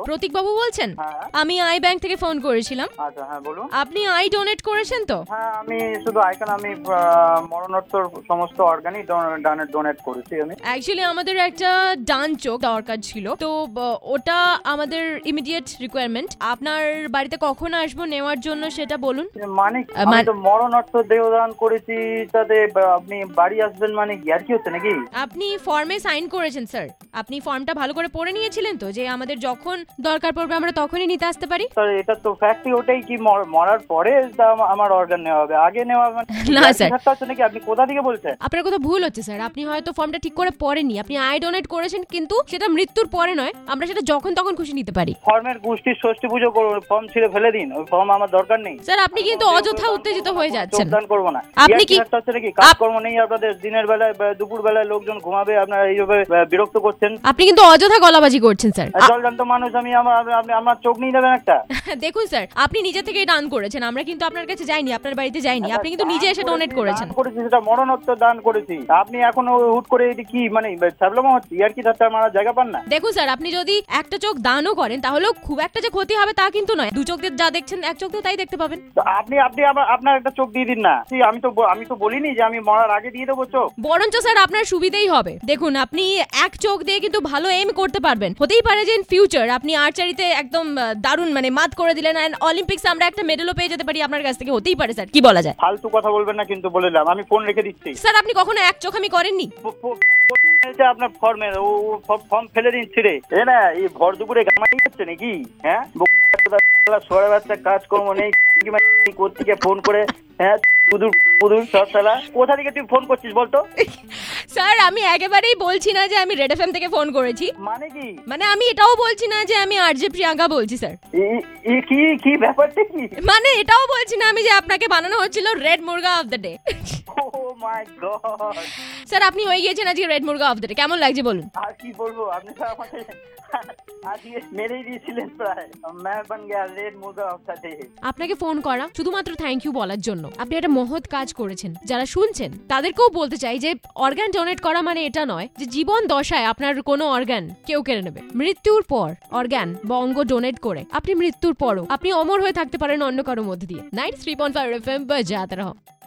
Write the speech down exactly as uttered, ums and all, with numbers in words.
প্রতীক বাবু বলছেন? হ্যাঁ। আমি আই ব্যাংক থেকে ফোন করেছিলাম। আচ্ছা, হ্যাঁ বলুন। আপনি আই ডোনেট করেছেন তো? হ্যাঁ, আমি শুধু আইকন আমি মরণোত্তর সমস্ত অর্গানই ডোনেট করেছি আমি। অ্যাকচুয়ালি আমাদের একটা ডান চোখ দরকার ছিল, তো ব- ওটা আমাদের ইমিডিয়েট রিকোয়ারমেন্ট। আপনার বাড়িতে কখন আসবো নেওয়ার জন্য সেটা বলুন। মানে আহ, আমি মান- তো মরণোত্তর দেহদান করেছি, তাতে বা- আপনি বাড়ি আসবেন মানে কি আর কি হচ্ছে নাকি? আপনি ফর্মে সাইন করেছেন স্যার। আপনি ফর্মটা ভালো করে পড়ে নিয়েছিলেন তো, যে আমাদের যখন দরকার পড়বে আমরা তখনই নিতে আসতে পারি? স্যার এটা তো ফ্যাক্টই ওটাই কি মর- মরার পরে তা আম- আমার অর্গান নেওয়া হবে, আগে নেওয়া মানে না, ইয়ার্কি স্যার। ঠাট্টা হচ্ছে নাকি? আপনি কোথা থেকে বলছেন? আপনার কথা ভুল হচ্ছে স্যার। আপনি হয়তো ফর্মটা ঠিক করে পড়েননি। আপনি আই ডোনেট করেছেন, কিন্তু সেটা মৃত্যুর পরে নয়, আমরা সেটা যখন তখন খুশি নিতে পারি। ফর্মের গোষ্ঠীর ষষ্ঠী পুজো করুন, ফর্ম ছিঁড়ে ফেলে দিন, ওই ফর্ম আমার দরকার নেই। স্যার আপনি কিন্তু অযথা উত্তেজিত হয়ে যাচ্ছেন। যোগদান করবো না। আপনি কি- ইয়ার্কি ঠাট্টা হচ্ছে নাকি? কাজকর্ম নেই আপনাদের, দিনের বেলায় বা দুপুর বেলায় লোকজন ঘুমাবে, আপনারা এইভাবে আহ, বিরক্ত করছেন। আপনি কিন্তু অযথা গলাবাজি করছেন স্যার। আর জলজান্ত মানুষ আমি, আমার আপনি আমার চোখ নিয়ে যাবেন একটা? দেখুন স্যার, আপনি নিজে থেকে দান করেছেন, আমরা কিন্তু আপনার কাছে যাইনি, আপনার বাড়িতে যাইনি। আপনি কিন্তু নিজে এসে ডোনেট করেছেন। দান করেছি, সেটা মরণোত্তর দান করেছি। আপনি এখন হুট করে এটি কি মানে ছাবলামা হচ্ছে? ইয়ার্কি ঠাট্টা মারার জায়গা পান না? দেখুন স্যার, আপনি যদি একটা চোখ দানও করেন তাহলেও খুব একটা যে ক্ষতি হবে তা কিন্তু নয়। দু চোখ দিয়ে যা দেখছেন এক চোখ দিয়ে তাই দেখতে পাবেন। তো আপনি আপনি আবার আপনার একটা চোখ দিয়ে দিন না। কি, আমি তো ব- আমি তো বলিনি যে আমি মরার আগে দিয়ে দেবো চোখ। বরঞ্চ স্যার আপনার সুবিধেই হবে। দেখুন, আপনি এক চোখ দিয়ে কিন্তু ভালো এম করতে পারবেন। হতেই পারে যে ইন ফিউচার আপনি আর্চারিতে একদম আহ, দারুণ মানে মাত করে দিলেন, এন্ড অলিম্পিক্সে আমরা একটা মেডেলও পেয়ে যেতে পারি আপনার কাছ থেকে। হতেই পারে স্যার, কি বলা যায়? ফালতু কথা বলবেন না কিন্তু, বলে দিলাম। আমি ফোন রেখে দিচ্ছি। স্যার আপনি কখনো এক চোখ আমি করেননি? প- প- প- এটা আপনার ফর্মের ও ও ফ- ফর্ম ফেলে দিন ছিঁড়ে। এ না, এই ভর দুপুরে গামাটি হচ্ছে নাকি? হ্যাঁ, সোয়া বাচ্চা কাজকর্ম নেই, কোথেকে ফোন করে, হ্যাঁ পুদুর পুদুর সব শালা। কোথা থেকে তুই ফোন করছিস বলতো? স্যার আমি একেবারেই বলছি না যে আমি রেড এফএম থেকে ফোন করেছি। মানে কি? মানে আমি এটাও বলছি না যে আমি আরজে প্রিয়াঙ্কা বলছি স্যার। এ- এ কি কি ব্যাপারটা কি? মানে এটাও বলছি না আমি যে আপনাকে বানানো হচ্ছিল রেড মুরগা of the day. Oh my God! Sir আপনি হয়ে গিয়েছেন আজকে রেড মুরগা অফ দ্য ডে। কেমন লাগছে বলুন? আর কি বলবো, আপনি তো আমাকে আজকে মেরেই দিয়েছিলেন প্রায়। मैं बन गया रेड मुर्गा ऑफ द डे। আপনাকে ফোন করা শুধুমাত্র থ্যাংক ইউ বলার জন্য। আপনি একটা মহৎ কাজ করেছেন। যারা শুনছেন তাদেরকেও বলতে চাই যে অর্গান ডোনেট করা মানে এটা নয় যে জীবন দশায় আপনার কোনো অর্গান কেউ কেড়ে নেবে। মৃত্যুর পর অর্গান বা অঙ্গ ডোনেট করে আপনি মৃত্যুর পরও আপনি অমর হয়ে থাকতে পারেন অন্য কারোর মধ্যে দিয়ে। Ninety three point five F M বাজাতে রহো।